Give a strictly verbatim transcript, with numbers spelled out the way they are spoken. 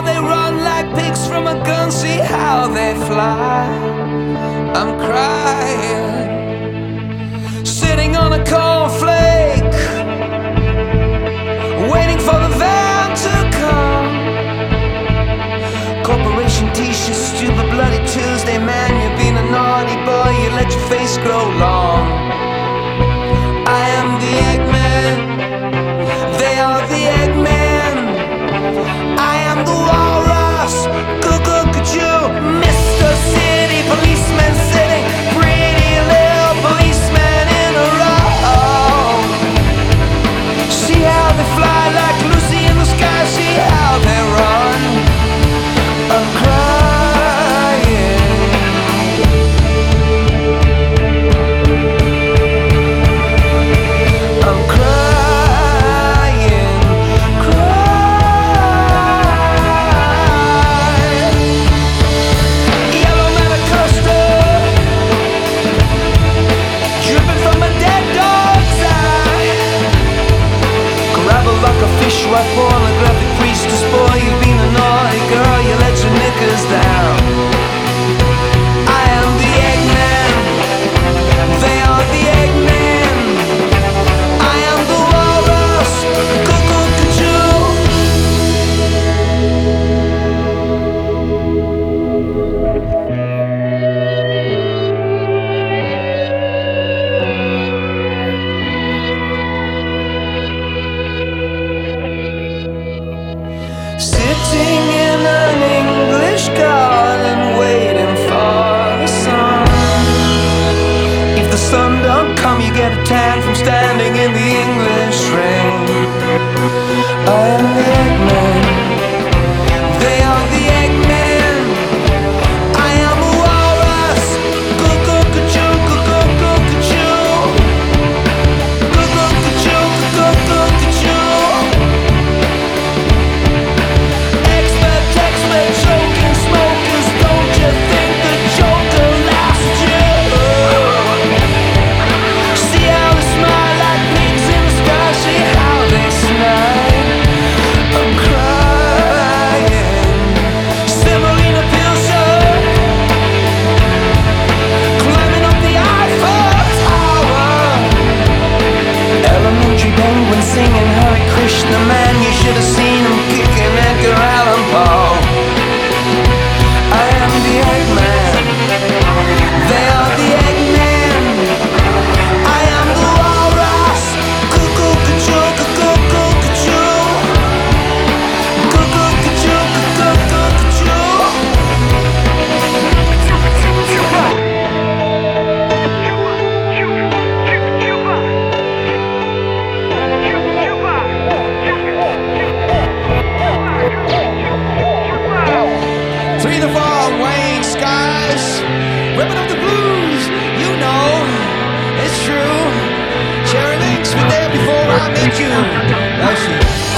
they run like pigs from a gun, see how they fly. I'm crying, sitting on a cornflake, waiting for the van to come. Corporation t-shirts, stupid bloody Tuesday, man. You've been a naughty boy, you let your face grow long. I am the Eggman, they are the Eggman. I am the walrus, cuckoo-cuckoo, Mister City Policeman sitting, pretty little policeman in a row. See how they fly like Lucy in the sky, see how they run. I'm crying, I'm crying, crying. Yellow Malacosta, dripping from a dead dog's eye. Gravel like a fish, right pornographic priestess boy. You've been a naughty girl, you let your knickers down. I am the Eggman, they are the Eggman. I am the walrus, cuckoo-cuckoo. Sitting in an English garden, waiting for the sun. If the sun don't come, you get a tan from standing in the English rain. I am the Eggman, they are the Eggman. I am a walrus, cuckoo-cuckoo, cuckoo-cuckoo, cuckoo-cuckoo, cuckoo-cuckoo. Expert, expert, choking smokers, don't you think the Joker laughs at you? See how they smile like pigs in the sky, see how they snide. I'm crying, Semolina Pilsen, climbing up the Eiffel Tower. Elementary penguin singing Hare Krishna, man, you should have seen him kicking Edgar Allan Poe. I am the Eggman, they are the Eggman. I am the walrus, cuckoo-cuckoo, cuckoo-cuckoo, cuckoo-cuckoo, cuckoo-cuckoo. Three to four waning skies, ripping up the blues, you know, it's true. Sharing links were there before I met you. I see.